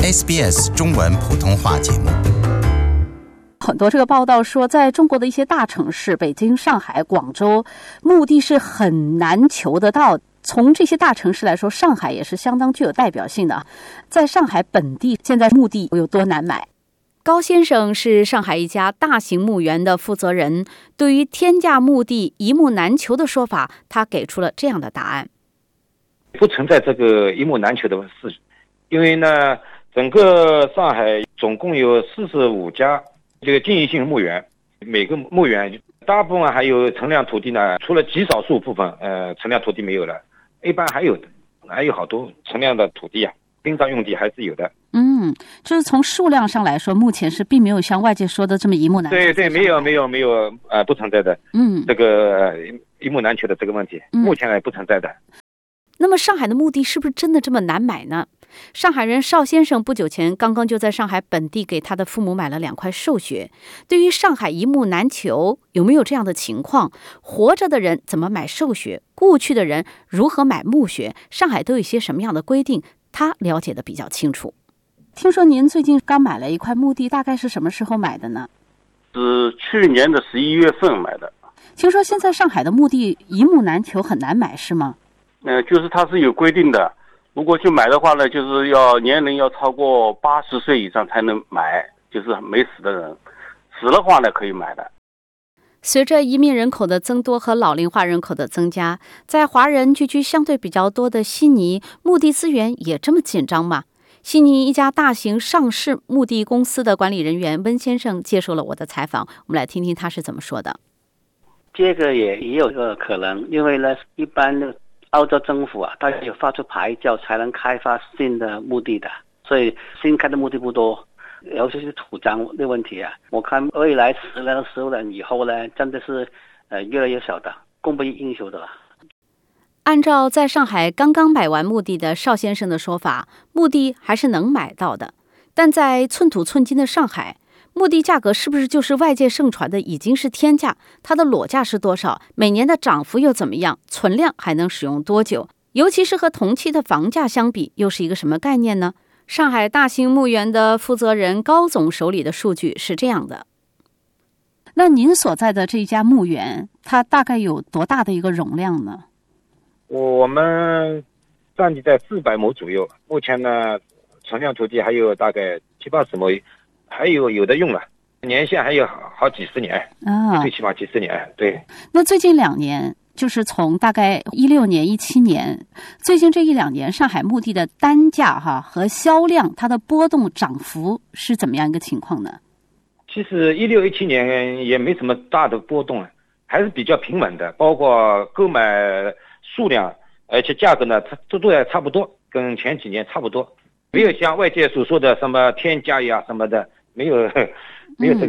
SBS 中文普通话节目。 很多这个报道说，在中国的一些大城市，北京、上海、广州，墓地是很难求得到。从这些大城市来说，上海也是相当具有代表性的。在上海本地，现在墓地有多难买？高先生是上海一家大型墓园的负责人，对于天价墓地一墓难求的说法，他给出了这样的答案： 不存在这个一墓难求的事情，因为呢，整个上海总共有45家这个经营性墓园，每个墓园大部分还有存量土地呢，除了极少数部分存量土地没有了，一般还有好多存量的土地啊，殡葬用地还是有的。 就是从数量上来说，目前是并没有像外界说的这么一墓难求。 对，没有不存在的。这个一墓难求的这个问题，目前还不存在的。 那么上海的墓地是不是真的这么难买呢？上海人邵先生不久前刚刚就在上海本地给他的父母买了2块寿穴。对于上海一墓难求，有没有这样的情况？活着的人怎么买寿穴？故去的人如何买墓穴？上海都有一些什么样的规定？他了解的比较清楚。听说您最近刚买了一块墓地，大概是什么时候买的呢？ 是去年的11月份买的。 听说现在上海的墓地一墓难求，很难买，是吗？ 就是它是有规定的，如果去买的话呢，就是要年龄要超过80岁以上才能买，就是没死的人，死的话呢可以买的。 随着移民人口的增多和老龄化人口的增加，在华人聚居相对比较多的悉尼，墓地资源也这么紧张吗？悉尼一家大型上市墓地公司的管理人员温先生接受了我的采访，我们来听听他是怎么说的。 这个也有个可能，因为呢，一般的澳洲政府它有发出牌照才能开发新的墓地的，所以新开的墓地不多，尤其是土葬的问题啊。我看未来10年、15年以后呢，真的是越来越少的，供不应求的了。 按照在上海刚刚买完墓地的邵先生的说法，墓地还是能买到的，但在寸土寸金的上海，墓地价格是不是就是外界盛传的已经是天价？它的裸价是多少？每年的涨幅又怎么样？存量还能使用多久？尤其是和同期的房价相比，又是一个什么概念呢？上海大型墓园的负责人高总手里的数据是这样的。那您所在的这一家墓园，它大概有多大的一个容量呢？ 我们占地在400亩左右，目前呢存量土地还有大概70-80亩，还有的用了，年限还有好几十年最起码几十年。对。 那最近2年，就是从大概16年、17年，最近这1-2年，上海墓地的单价和销量，它的波动涨幅是怎么样一个情况呢？ 其实16、17年也没什么大的波动，还是比较平稳的，包括购买数量，而且价格呢，它都还差不多，跟前几年差不多，没有像外界所说的什么天价呀什么的，没有这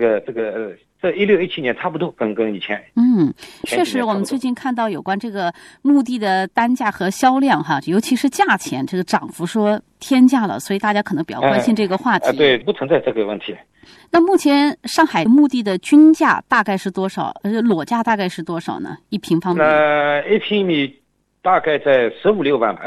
16、17年差不多，跟以前。 确实，我们最近看到有关这个墓地的单价和销量尤其是价钱这个涨幅说天价了，所以大家可能比较关心这个话题。 对，不存在这个问题。 那目前上海墓地的均价大概是多少？裸价大概是多少呢？1平方米 ？1平米大概在15、16万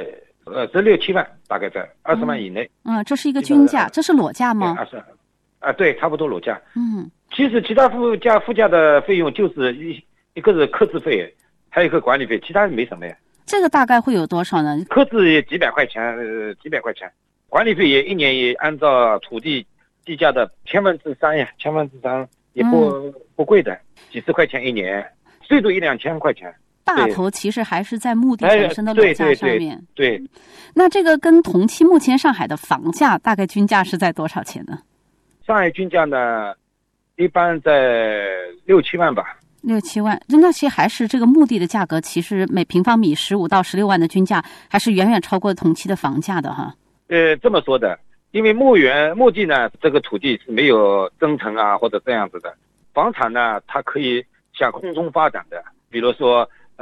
，16、17万，大概在20万以内。 这是一个均价，这是裸价吗？ 对，差不多裸价。其实其他附加的费用就是一个是刻字费，还有一个管理费，其他没什么呀。 这个大概会有多少呢？ 刻字也几百块钱，管理费也一年也按照土地地价的3%呀，3%也不贵的，几十块钱一年，最多1-2千块钱。 大头其实还是在墓地本身的裸价上面。 对。 那这个跟同期目前上海的房价大概均价是在多少钱呢？ 上海均价呢，一般在6、7万吧。 6、7万，那些还是这个墓地的价格，其实每平方米15到16万的均价，还是远远超过同期的房价的哈。 这么说的，因为墓地呢，这个土地是没有增程啊或者这样子的，房产呢，它可以向空中发展的，比如说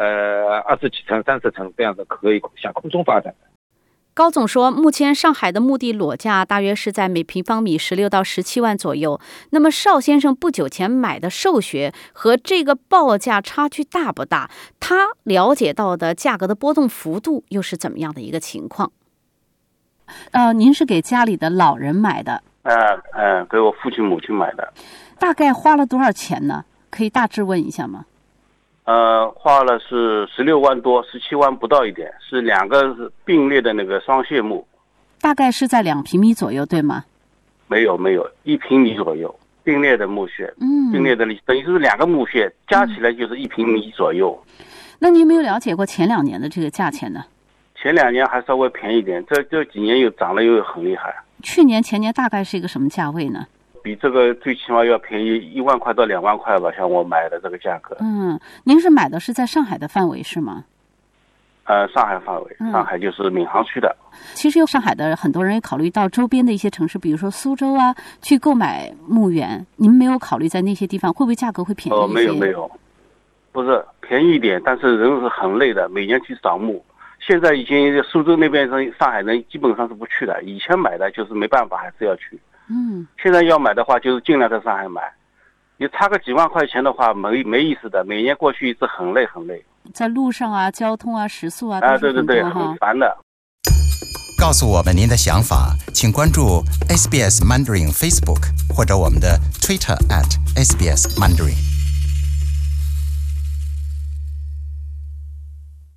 20几层、30层这样子可以向空中发展的。 高总说，目前上海的墓地裸价大约是在每平方米16到17万左右。那么邵先生不久前买的寿穴和这个报价差距大不大？他了解到的价格的波动幅度又是怎么样的一个情况？ 您是给家里的老人买的？ 给我父亲母亲买的。 大概花了多少钱呢？可以大致问一下吗？ 花了是16万多，17万不到一点，是2个并列的那个双蟹木。 大概是在2平米左右，对吗？ 没有，1平米左右，并列的木屑。并列的等于是2个木屑加起来就是1平米左右。 那您有没有了解过前2年的这个价钱呢？ 前2年还稍微便宜一点，这几年又涨了又很厉害。 去年前年大概是一个什么价位呢？ 比这个最起码要便宜1万块到2万块吧，像我买的这个价格。 您是买的是在上海的范围是吗？ 上海范围，上海就是闵行区的。 其实有上海的很多人也考虑到周边的一些城市，比如说苏州啊，去购买木源。您没有考虑在那些地方会不会价格会便宜一些？ 没有，不是便宜一点，但是人是很累的，每年去扫墓。现在已经苏州那边上海人基本上是不去的，以前买的就是没办法还是要去。现在要买的话就是尽量在上海买，你差个几万块钱的话没意思的，每年过去一次很累，在路上啊，交通啊，食宿啊， 对，很烦的。 告诉我们您的想法，请关注 SBS Mandarin Facebook 或者我们的 Twitter @SBS Mandarin。